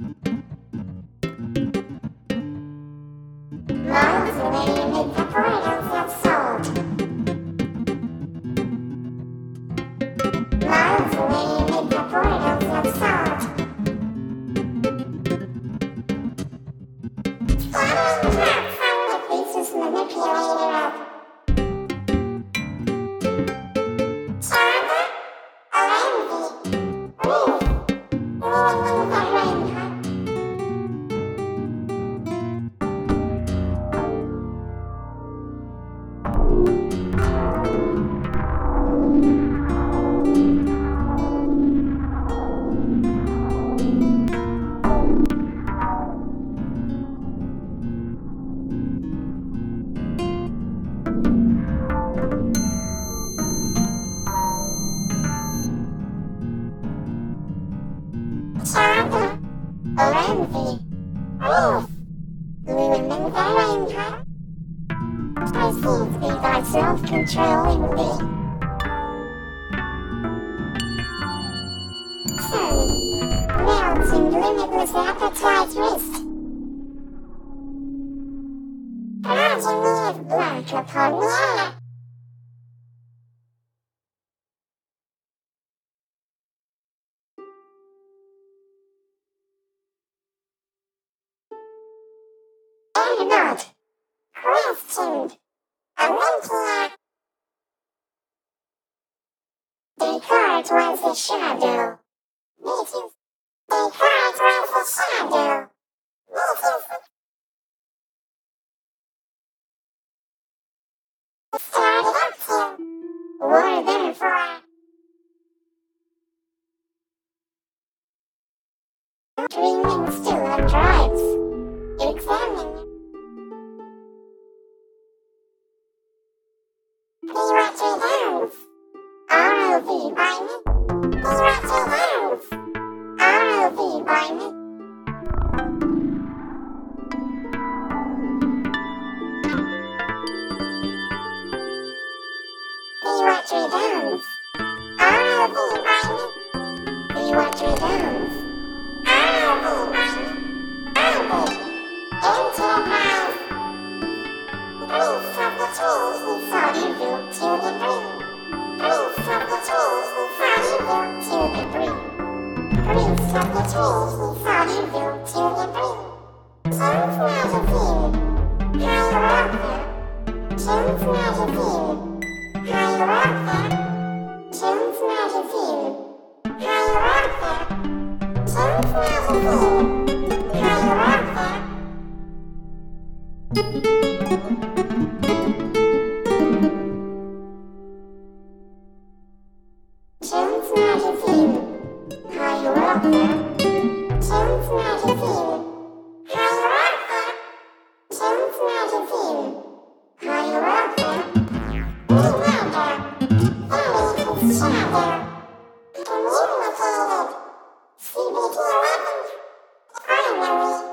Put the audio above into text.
Miles away amid the portals of salt. Miles away amid the portals of salt. Fluttering clouds from the faces manipulator of Charlotte, Olenvi, Ruth, ruling the rainbow. Charlotte, Olenvi, Ruth, ruling the rainbow. Perceive thee thy self-controlling thee. Sun, melting limitless appetite wrist. Progeny of black upon the air. Not questioned. Olympia. Descartes was a shadow. Descartes was a shadow. Started up to war therefore. Dreaming still on drives. Examine. Be what you have. ROV by me. Be what you have. ROV by me. Be what you have. ROV by me. Be what you have. ROV by me. ROV. Enterprise. Briefs of the trees we saw you built to the brim. Briefs of the trees we saw you built to the brim. Briefs of the trees we saw you built to the brim. Jones Magazine, higher up there. Jones Magazine, higher up there. Jones Magazine, higher up there. Jones Magazine, higher up there. Jones Magazine, higher up there. Jones Magazine, higher up there. Jones Magazine, higher up there. Remember, there is his shadow. Communicated. CBT 11, finally.